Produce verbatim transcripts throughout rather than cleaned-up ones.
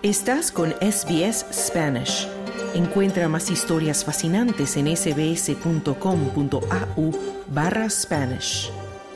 Estás con S B S Spanish. Encuentra más historias fascinantes en sbs.com.au barra Spanish.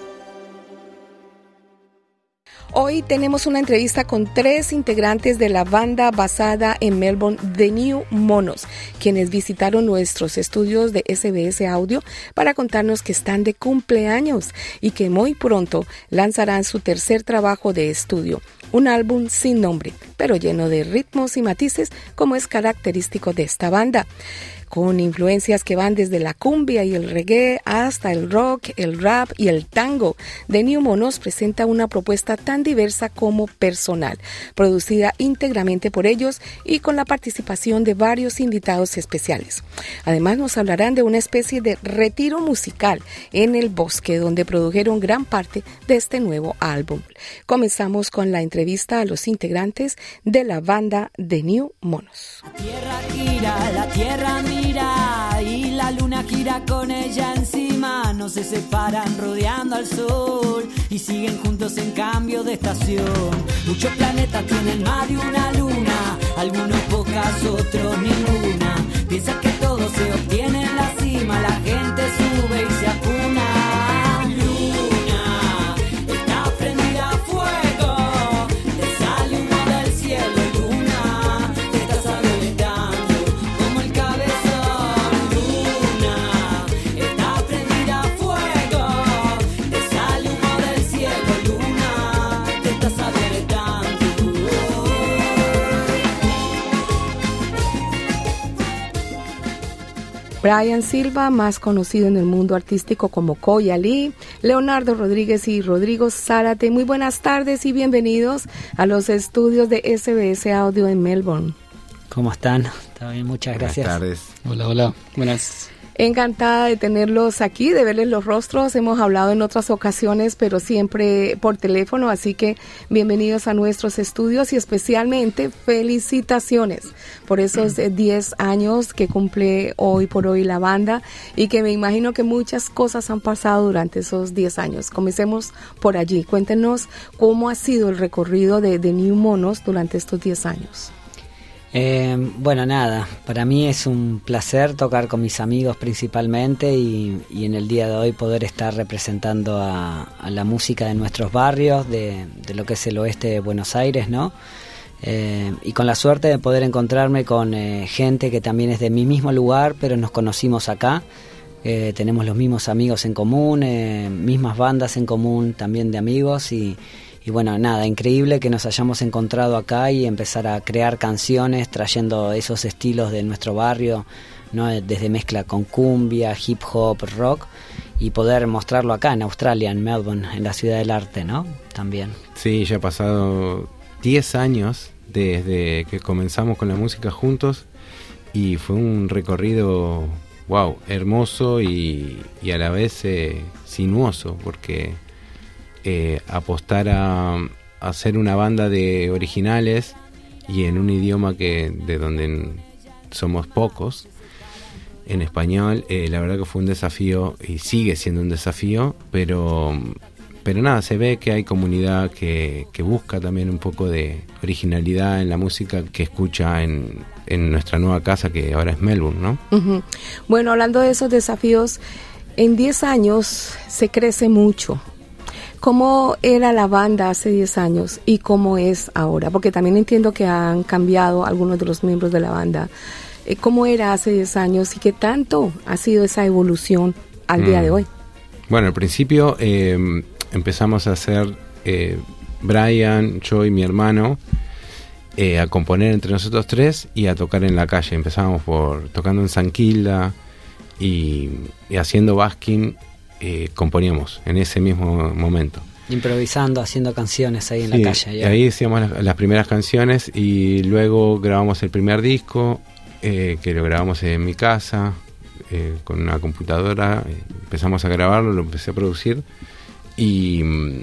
Hoy tenemos una entrevista con tres integrantes de la banda basada en Melbourne, The New Monos, quienes visitaron nuestros estudios de S B S Audio para contarnos que están de cumpleaños y que muy pronto lanzarán su tercer trabajo de estudio, un álbum sin nombre, pero lleno de ritmos y matices como es característico de esta banda, con influencias que van desde la cumbia y el reggae hasta el rock, el rap y el tango. The New Monos presenta una propuesta tan diversa como personal, producida íntegramente por ellos y con la participación de varios invitados especiales. Además nos hablarán de una especie de retiro musical en el bosque, donde produjeron gran parte de este nuevo álbum. Comenzamos con la entrevista a los integrantes de la banda The New Monos. La tierra gira, la tierra mira y la luna gira con ella encima. No se separan rodeando al sol y siguen juntos en cambio de estación. Muchos planetas tienen más de una luna, algunos pocas, otros ninguna. Piensa que todo se obtiene en la cima, la gente sube y se acuna. Brian Silva, más conocido en el mundo artístico como Koya Lee, Leonardo Rodríguez y Rodrigo Zárate. Muy buenas tardes y bienvenidos a los estudios de S B S Audio en Melbourne. ¿Cómo están? Está bien, muchas gracias. Buenas tardes. Hola, hola. Buenas. Encantada de tenerlos aquí, de verles los rostros. Hemos hablado en otras ocasiones, pero siempre por teléfono, así que bienvenidos a nuestros estudios y especialmente felicitaciones por esos diez años que cumple hoy por hoy la banda y que me imagino que muchas cosas han pasado durante esos diez años. Comencemos por allí. Cuéntenos cómo ha sido el recorrido de, de New Monos durante estos diez años. Eh, bueno, nada, para mí es un placer tocar con mis amigos principalmente y, y en el día de hoy poder estar representando a, a la música de nuestros barrios, de, de lo que es el oeste de Buenos Aires, ¿no? Eh, y con la suerte de poder encontrarme con eh, gente que también es de mi mismo lugar, pero nos conocimos acá. Eh, tenemos los mismos amigos en común, eh, mismas bandas en común también de amigos y... Y bueno, nada, increíble que nos hayamos encontrado acá y empezar a crear canciones trayendo esos estilos de nuestro barrio, ¿no? Desde mezcla con cumbia, hip hop, rock, y poder mostrarlo acá en Australia, en Melbourne, en la ciudad del arte, ¿no? También. Sí, ya ha pasado diez años desde que comenzamos con la música juntos y fue un recorrido, wow, hermoso y, y a la vez eh, sinuoso, porque... Eh, apostar a, a hacer una banda de originales y en un idioma que de donde somos pocos, en español, eh, la verdad que fue un desafío y sigue siendo un desafío, pero pero nada, se ve que hay comunidad que, que busca también un poco de originalidad en la música que escucha en, en nuestra nueva casa, que ahora es Melbourne, ¿no? Uh-huh. Bueno, hablando de esos desafíos, en diez años se crece mucho. ¿Cómo era la banda hace diez años y cómo es ahora? Porque también entiendo que han cambiado algunos de los miembros de la banda. ¿Cómo era hace diez años y qué tanto ha sido esa evolución al mm. día de hoy? Bueno, al principio eh, empezamos a hacer, eh, Brian, yo y mi hermano, eh, a componer entre nosotros tres y a tocar en la calle. Empezamos por tocando en San Quilda y, y haciendo basking. Eh, componíamos en ese mismo momento. Improvisando, haciendo canciones ahí en sí, la calle. Y ahí hacíamos las, las primeras canciones y luego grabamos el primer disco, eh, que lo grabamos en mi casa, eh, con una computadora. Eh, empezamos a grabarlo, lo empecé a producir y,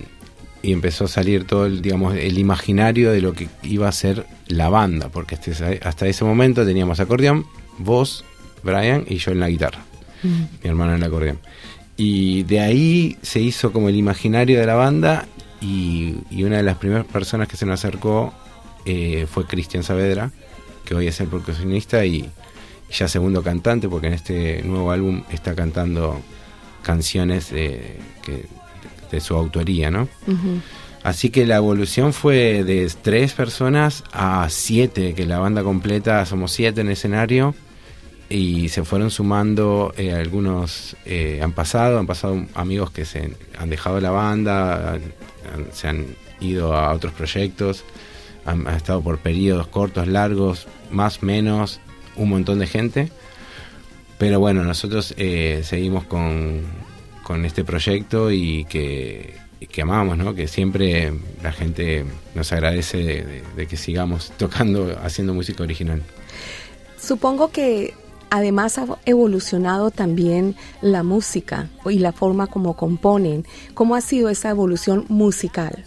y empezó a salir todo el, digamos, el imaginario de lo que iba a ser la banda, porque este, hasta ese momento teníamos acordeón, voz, Brian y yo en la guitarra, mm. mi hermano en el acordeón. Y de ahí se hizo como el imaginario de la banda y, y una de las primeras personas que se nos acercó eh, fue Cristian Saavedra, que hoy es el percusionista y ya segundo cantante, porque en este nuevo álbum está cantando canciones de, que, de su autoría, ¿no? Uh-huh. Así que la evolución fue de tres personas a siete, que la banda completa somos siete en escenario, y se fueron sumando, eh, algunos eh, han pasado, han pasado amigos que se han dejado la banda, han, se han ido a otros proyectos, han, han estado por periodos cortos, largos, más, menos, un montón de gente, pero bueno, nosotros eh, seguimos con, con este proyecto y que... que amamos, ¿no? Que siempre la gente nos agradece de, de, de que sigamos tocando, haciendo música original. Supongo que además ha evolucionado también la música y la forma como componen. ¿Cómo ha sido esa evolución musical?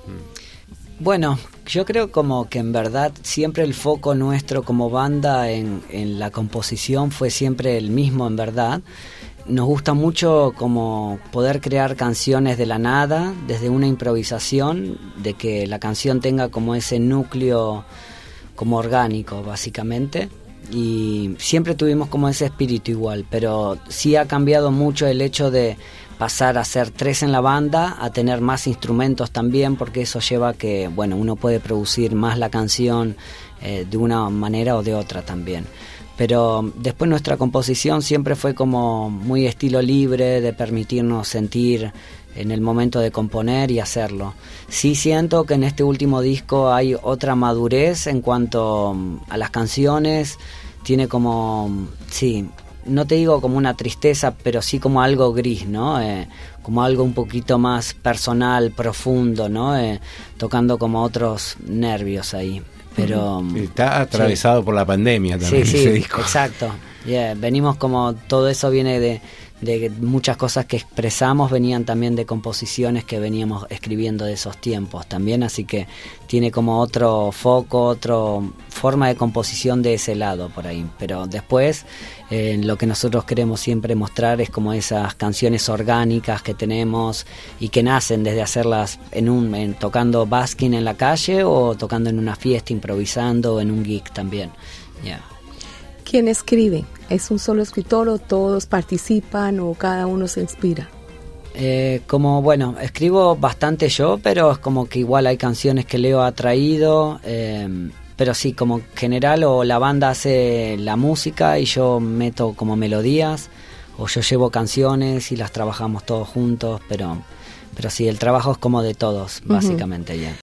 Bueno, yo creo como que en verdad siempre el foco nuestro como banda en, en la composición fue siempre el mismo, en verdad. Nos gusta mucho como poder crear canciones de la nada, desde una improvisación, de que la canción tenga como ese núcleo como orgánico, básicamente. Y siempre tuvimos como ese espíritu igual, pero sí ha cambiado mucho el hecho de pasar a ser tres en la banda, a tener más instrumentos también, porque eso lleva a que, bueno, uno puede producir más la canción eh, de una manera o de otra también. Pero después nuestra composición siempre fue como muy estilo libre, de permitirnos sentir en el momento de componer y hacerlo. Sí siento que en este último disco hay otra madurez en cuanto a las canciones, tiene como, sí, no te digo como una tristeza, pero sí como algo gris, ¿no? Eh, como algo un poquito más personal, profundo, ¿no? Eh, tocando como otros nervios ahí. Pero está atravesado sí. por la pandemia también. Sí, ese sí, disco. Exacto. Yeah. Venimos como, todo eso viene de, de muchas cosas que expresamos, venían también de composiciones que veníamos escribiendo de esos tiempos también, así que tiene como otro foco, otra forma de composición de ese lado por ahí. Pero después eh, lo que nosotros queremos siempre mostrar es como esas canciones orgánicas que tenemos y que nacen desde hacerlas en un en, tocando basking en la calle o tocando en una fiesta, improvisando, en un gig también. Yeah. ¿Quién escribe? ¿Es un solo escritor o todos participan o cada uno se inspira? Eh, como, bueno, escribo bastante yo, pero es como que igual hay canciones que Leo ha traído, eh, pero sí, como general, o la banda hace la música y yo meto como melodías, o yo llevo canciones y las trabajamos todos juntos, pero, pero sí, el trabajo es como de todos, básicamente, ya. Uh-huh. Yeah.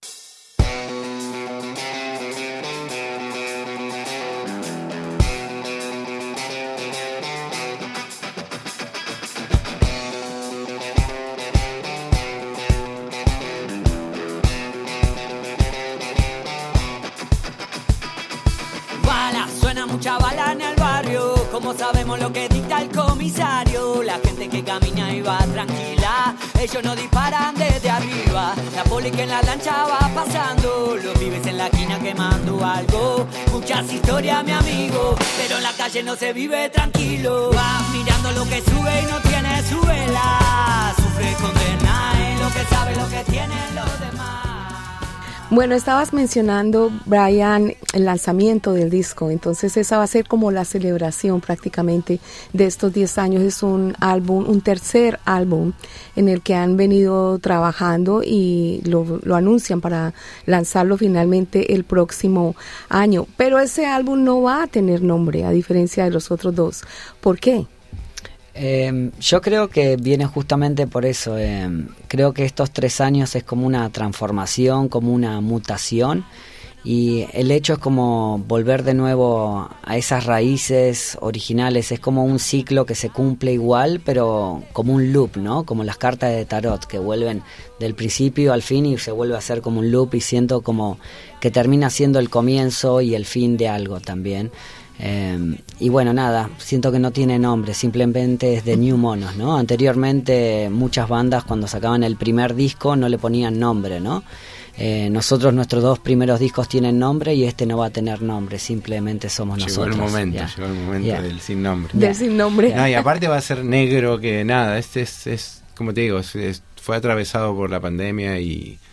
Mucha bala en el barrio, como sabemos lo que dicta el comisario. La gente que camina y va tranquila, ellos no disparan desde arriba. La poli que en la lancha va pasando, los pibes en la esquina quemando algo. Muchas historias, mi amigo, pero en la calle no se vive tranquilo. Vas mirando lo que sube y no tiene su vela. Sufre condena en lo que sabe, lo que tienen los demás. Bueno, estabas mencionando, Brian, el lanzamiento del disco, entonces esa va a ser como la celebración prácticamente de estos diez años. Es un álbum, un tercer álbum en el que han venido trabajando y lo, lo anuncian para lanzarlo finalmente el próximo año. Pero ese álbum no va a tener nombre, a diferencia de los otros dos. ¿Por qué? Eh, yo creo que viene justamente por eso. Eh, creo que estos tres años es como una transformación, como una mutación, y el hecho es como volver de nuevo a esas raíces originales. Es como un ciclo que se cumple igual, pero como un loop, ¿no? Como las cartas de tarot que vuelven del principio al fin y se vuelve a hacer como un loop, y siento como que termina siendo el comienzo y el fin de algo también. Eh, y bueno, nada, siento que no tiene nombre, simplemente es The New Monos, ¿no? Anteriormente muchas bandas cuando sacaban el primer disco no le ponían nombre, ¿no? Eh, nosotros, nuestros dos primeros discos tienen nombre y este no va a tener nombre, simplemente somos llegó nosotros. El momento, yeah. Llegó el momento yeah. del sin nombre. Del yeah. sin nombre. No, y aparte va a ser negro, que nada, este es, es como te digo, es, es, fue atravesado por la pandemia y,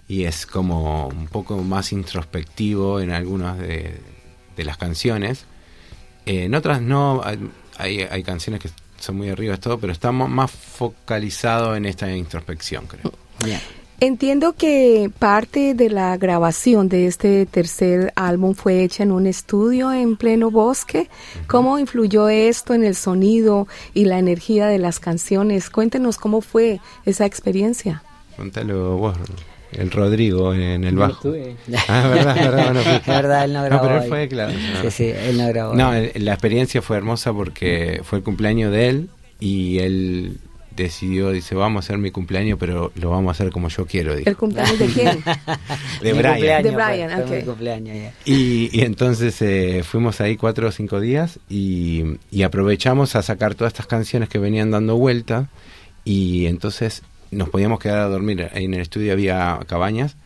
y es como un poco más introspectivo en algunas de, de las canciones. Eh, en otras no, hay, hay canciones que son muy arriba, todo, pero estamos más focalizados en esta introspección, creo. Yeah. Entiendo que parte de la grabación de este tercer álbum fue hecha en un estudio en pleno bosque. Uh-huh. ¿Cómo influyó esto en el sonido y la energía de las canciones? Cuéntenos cómo fue esa experiencia. Cuéntalo vos, el Rodrigo en el bajo. No ah, verdad, verdad, no, es verdad, él no grabó. No, pero él ahí. fue, claro. No. Sí, sí, él no grabó. No, la experiencia fue hermosa porque fue el cumpleaños de él y él decidió, dice, vamos a hacer mi cumpleaños, pero lo vamos a hacer como yo quiero. Dijo. ¿El cumpleaños de quién? de Brian. De Brian, fue, ok. fue mi cumpleaños, yeah. y, y entonces eh, fuimos ahí cuatro o cinco días y, y aprovechamos a sacar todas estas canciones que venían dando vuelta y entonces nos podíamos quedar a dormir. Ahí en el estudio había cabañas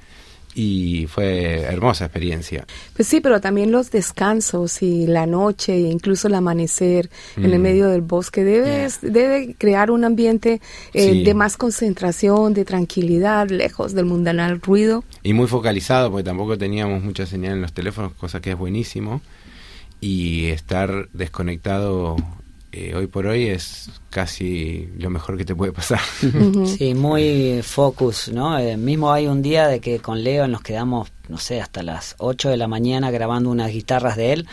y fue hermosa experiencia. Pues sí, pero también los descansos y la noche e incluso el amanecer mm. en el medio del bosque debe, yeah. debe crear un ambiente eh, sí. de más concentración, de tranquilidad, lejos del mundanal ruido. Y muy focalizado, porque tampoco teníamos mucha señal en los teléfonos, cosa que es buenísimo. Y estar desconectado eh, hoy por hoy es casi lo mejor que te puede pasar. Uh-huh. Sí, muy focus, ¿no? Eh, mismo hay un día de que con Leo nos quedamos, no sé, hasta las ocho de la mañana grabando unas guitarras de él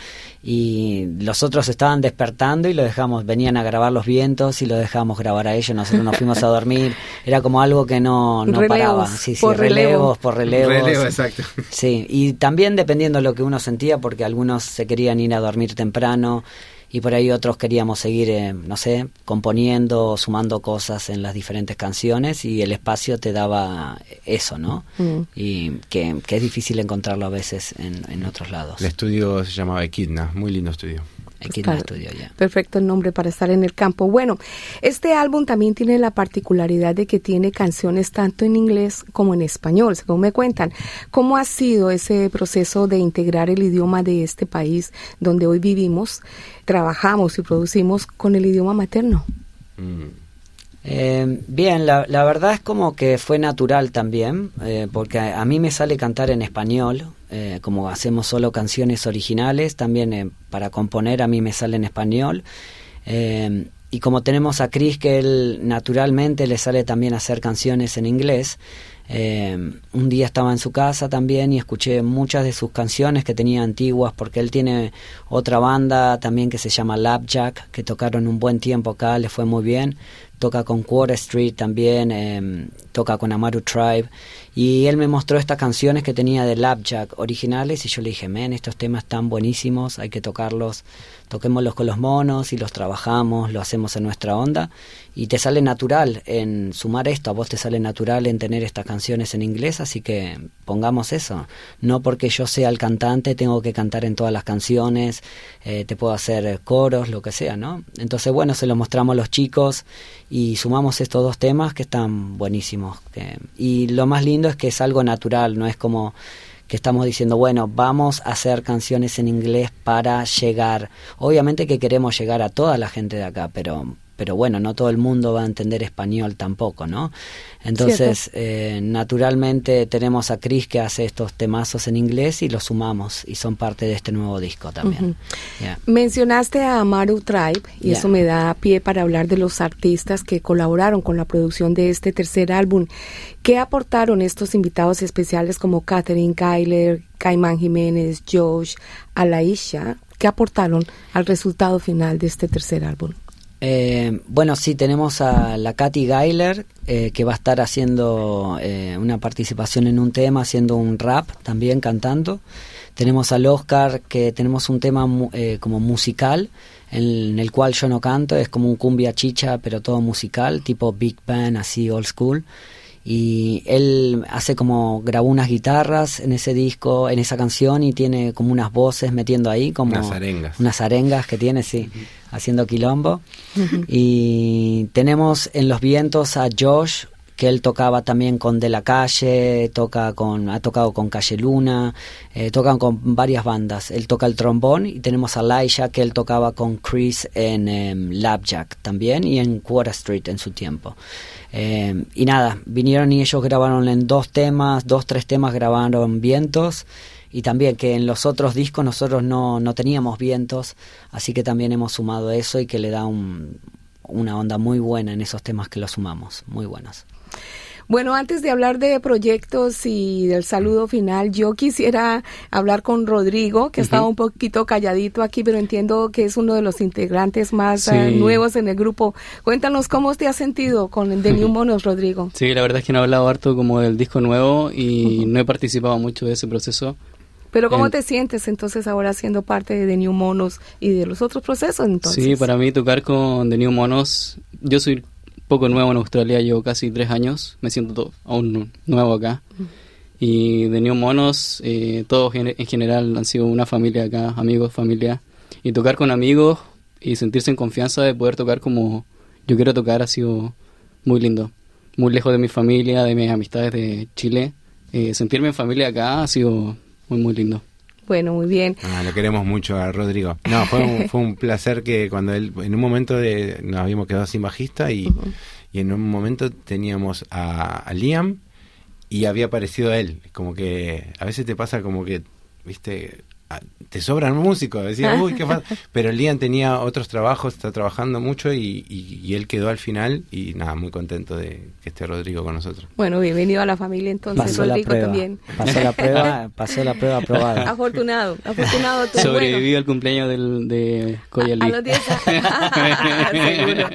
y los otros estaban despertando y lo dejamos, venían a grabar los vientos y lo dejamos grabar a ellos, nosotros nos fuimos a dormir, era como algo que no, no relevos, paraba. Sí, sí, por relevos, relevo. por relevos. Relevo, exacto. Sí, y también dependiendo de lo que uno sentía, porque algunos se querían ir a dormir temprano y por ahí otros queríamos seguir, eh, no sé, componiendo, sumando cosas en las diferentes canciones y el espacio te daba eso, ¿no? Mm. Y que, que es difícil encontrarlo a veces en, en otros lados. El estudio se llamaba Equidna, muy lindo estudio. Equidna Studio, ya. Yeah. Perfecto el nombre para estar en el campo. Bueno, este álbum también tiene la particularidad de que tiene canciones tanto en inglés como en español, según me cuentan. ¿Cómo ha sido ese proceso de integrar el idioma de este país donde hoy vivimos, trabajamos y producimos con el idioma materno? Mm. Eh, bien, la, la verdad es como que fue natural también, eh, porque a, a mí me sale cantar en español, eh, como hacemos solo canciones originales, también eh, para componer a mí me sale en español, eh, y como tenemos a Chris que él naturalmente le sale también hacer canciones en inglés, eh, un día estaba en su casa también y escuché muchas de sus canciones que tenía antiguas, porque él tiene otra banda también que se llama Lapjack, que tocaron un buen tiempo acá, le fue muy bien. Toca con Quarter Street también, eh, toca con Amaru Tribe, y él me mostró estas canciones que tenía de Lapjack originales y yo le dije, men, estos temas están buenísimos, hay que tocarlos, toquémoslos con los monos y los trabajamos, lo hacemos en nuestra onda y te sale natural en sumar esto, a vos te sale natural en tener estas canciones en inglés, así que pongamos eso, no porque yo sea el cantante tengo que cantar en todas las canciones, eh, te puedo hacer coros, lo que sea, ¿no? Entonces bueno, se lo mostramos a los chicos y sumamos estos dos temas que están buenísimos, que, y lo más lindo es que es algo natural, no es como que estamos diciendo, bueno, vamos a hacer canciones en inglés para llegar, obviamente que queremos llegar a toda la gente de acá, pero pero bueno, no todo el mundo va a entender español tampoco, ¿no? Entonces, eh, naturalmente tenemos a Chris que hace estos temazos en inglés y los sumamos y son parte de este nuevo disco también. Uh-huh. Yeah. Mencionaste a Amaru Tribe y yeah. eso me da pie para hablar de los artistas que colaboraron con la producción de este tercer álbum. ¿Qué aportaron estos invitados especiales como Katherine Kyler, Caimán Jiménez, Josh, Alaisha? ¿Qué aportaron al resultado final de este tercer álbum? Eh, bueno, sí, tenemos a la Katy Geiler, eh, que va a estar haciendo eh, una participación en un tema, haciendo un rap también, cantando. Tenemos al Oscar, que tenemos un tema eh, como musical, en, en el cual yo no canto, es como un cumbia chicha, pero todo musical, tipo Big Band, así old school. Y él hace como, grabó unas guitarras en ese disco, en esa canción, y tiene como unas voces metiendo ahí, como unas arengas. Unas arengas que tiene, sí, uh-huh. haciendo quilombo. Uh-huh. Y tenemos en los vientos a Josh, que él tocaba también con De La Calle, toca con, ha tocado con Calle Luna, eh, tocan con varias bandas. Él toca el trombón y tenemos a Laisha, que él tocaba con Chris en eh, Labjack también y en Quarter Street en su tiempo. Eh, y nada, vinieron y ellos grabaron en dos temas, dos, tres temas grabaron vientos. Y también que en los otros discos nosotros no, no teníamos vientos, así que también hemos sumado eso y que le da un, una onda muy buena en esos temas que los sumamos, muy buenos. Bueno, antes de hablar de proyectos y del saludo final, yo quisiera hablar con Rodrigo, que uh-huh. estaba un poquito calladito aquí, pero entiendo que es uno de los integrantes más sí. uh, nuevos en el grupo. Cuéntanos cómo te has sentido con The New Monos, Rodrigo. Sí, la verdad es que no he hablado harto como del disco nuevo y uh-huh. no he participado mucho de ese proceso. Pero ¿cómo en... te sientes entonces ahora siendo parte de The New Monos y de los otros procesos entonces? Sí, para mí tocar con The New Monos, yo soy poco nuevo en Australia, llevo casi tres años, me siento todo, aún nuevo acá. Uh-huh. Y The New Monos, eh, todos en, en general han sido una familia acá, amigos, familia. Y tocar con amigos y sentirse en confianza de poder tocar como yo quiero tocar ha sido muy lindo. Muy lejos de mi familia, de mis amistades de Chile. Eh, sentirme en familia acá ha sido muy, muy lindo. Bueno, muy bien. Ah, lo queremos mucho a Rodrigo. No, fue un, fue un placer que cuando él, en un momento de, nos habíamos quedado sin bajista y, uh-huh. y en un momento teníamos a, a Liam y había aparecido él. Como que a veces te pasa como que, viste, te sobran músicos, decía, uy, qué fácil. Pero Liam tenía otros trabajos, está trabajando mucho y, y, y él quedó al final y nada, muy contento de que esté Rodrigo con nosotros. Bueno, bienvenido a la familia entonces, pasó Rodrigo la también. Pasó la prueba, pasó la prueba aprobada. Afortunado, afortunado tú. Sobrevivió bueno. al cumpleaños del, de Koyali. A, a los diez años.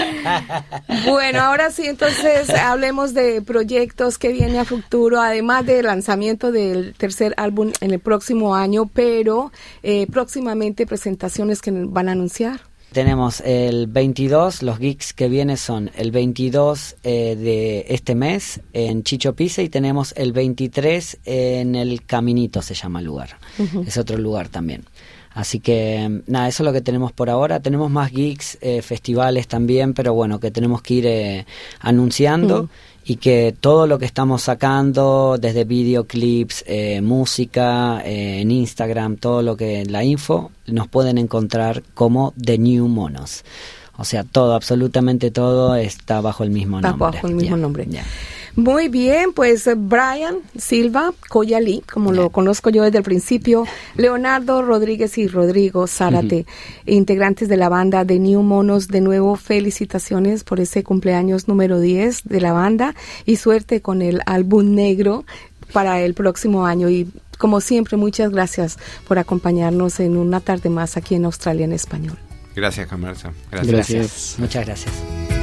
Bueno, ahora sí, entonces hablemos de proyectos que viene a futuro, además del lanzamiento del tercer álbum en el próximo año, pero eh, próximamente presentaciones que van a anunciar. Tenemos el veintidós, los gigs que vienen son el veintidós eh, de este mes en Chicho Pizza y tenemos el veintitrés en el Caminito, se llama el lugar. Uh-huh. Es otro lugar también. Así que, nada, eso es lo que tenemos por ahora. Tenemos más gigs, eh, festivales también, pero bueno, que tenemos que ir eh, anunciando. Uh-huh. Y que todo lo que estamos sacando, desde videoclips, eh, música, eh, en Instagram, todo lo que, la info, nos pueden encontrar como The New Monos. O sea, todo, absolutamente todo está bajo el mismo está nombre. Bajo el mismo yeah. nombre. Yeah. Muy bien, pues Brian Silva Koyali, como yeah. lo conozco yo desde el principio, Leonardo Rodríguez y Rodrigo Zárate, uh-huh. integrantes de la banda The New Monos. De nuevo, felicitaciones por ese cumpleaños número diez de la banda y suerte con el álbum negro para el próximo año. Y como siempre, muchas gracias por acompañarnos en una tarde más aquí en Australia en Español. Gracias, Camarsa. Gracias. Gracias. Muchas gracias.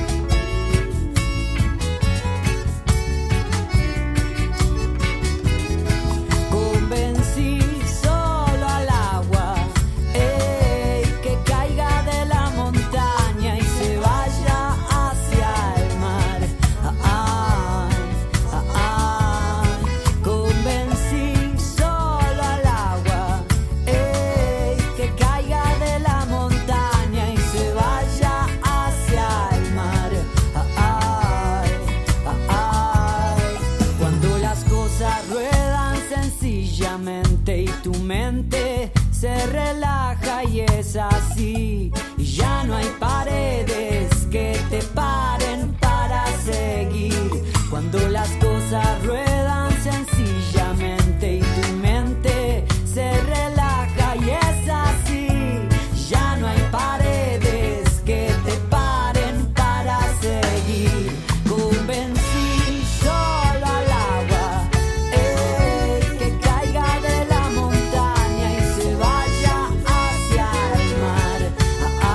Y tu mente se relaja y es así, y ya no hay paredes que te paren para seguir. Cuando las cosas ruedan sencillamente y tu mente se relaja y es así, ya no hay paredes que te paren para seguir. Convencí solo al agua, eh, que caiga de la montaña y se vaya hacia el mar. Ah,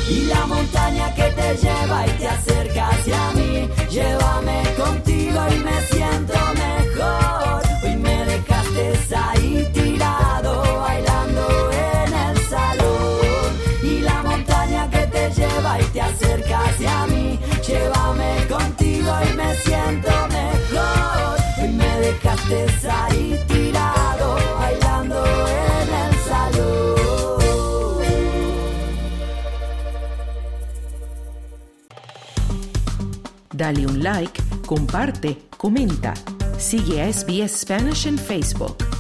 y la montaña que te lleva y te acerca hacia mí. Llévame contigo y me siento mejor. Hoy me dejaste ahí tirado, bailando en el salón. Y la montaña que te lleva y te acerca hacia mí. Llévame contigo y me siento mejor. Hoy me dejaste ahí tirado, bailando en el salón. Dale un like, comparte, comenta. Sigue a S B S Spanish en Facebook.